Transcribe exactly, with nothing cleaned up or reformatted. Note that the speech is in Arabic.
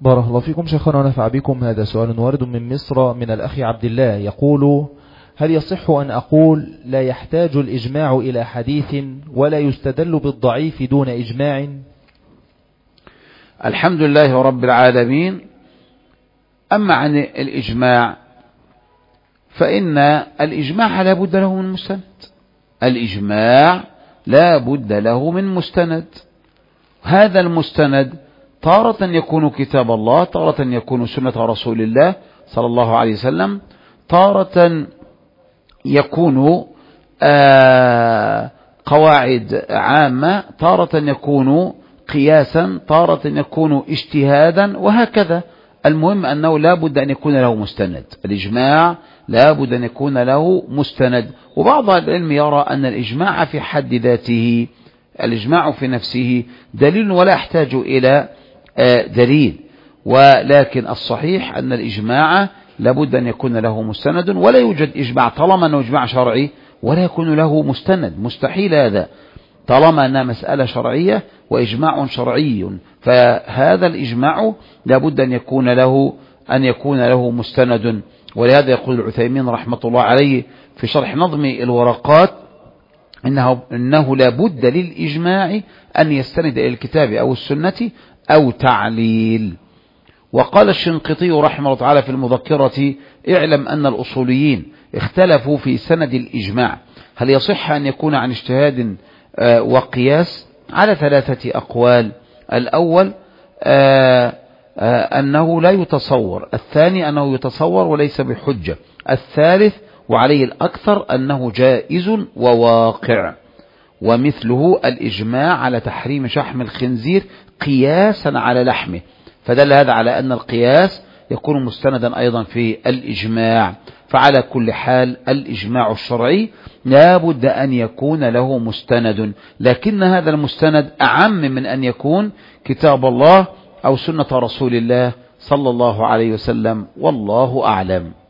بارك الله فيكم شيخنا ونفع بكم. هذا سؤال وارد من مصر من الأخ عبد الله يقول: هل يصح أن أقول لا يحتاج الإجماع إلى حديث ولا يستدل بالضعيف دون إجماع؟ الحمد لله رب العالمين. أما عن الإجماع فإن الإجماع لا بد له من مستند. الإجماع لا بد له من مستند. هذا المستند تارة يكون كتاب الله، تارة يكون سنة رسول الله صلى الله عليه وسلم، تارة يكون آه قواعد عامة، تارة يكون قياسا، تارة يكون اجتهادا، وهكذا. المهم أنه لا بد أن يكون له مستند. الإجماع لا بد أن يكون له مستند. وبعض العلم يرى أن الإجماع في حد ذاته، الإجماع في نفسه دليل ولا يحتاج إلى دليل، ولكن الصحيح أن الإجماع لابد أن يكون له مستند، ولا يوجد إجماع طالما أنه إجماع شرعي ولا يكون له مستند، مستحيل هذا، طالما أنها مسألة شرعية وإجماع شرعي، فهذا الإجماع لابد أن يكون له أن يكون له مستند. ولهذا يقول العثيمين رحمة الله عليه في شرح نظم الورقات إنه, إنه لابد للإجماع أن يستند إلى الكتاب أو السنة أو تعليل. وقال الشنقيطي رحمه الله تعالى في المذكرة: اعلم أن الأصوليين اختلفوا في سند الإجماع، هل يصح أن يكون عن اجتهاد وقياس؟ على ثلاثة أقوال: الأول آآ آآ أنه لا يتصور، الثاني أنه يتصور وليس بحجة، الثالث وعليه الأكثر أنه جائز وواقع. ومثله الإجماع على تحريم شحم الخنزير قياسا على لحمه، فدل هذا على أن القياس يكون مستندا أيضا في الإجماع. فعلى كل حال الإجماع الشرعي لا بد أن يكون له مستند، لكن هذا المستند أعم من أن يكون كتاب الله أو سنة رسول الله صلى الله عليه وسلم، والله أعلم.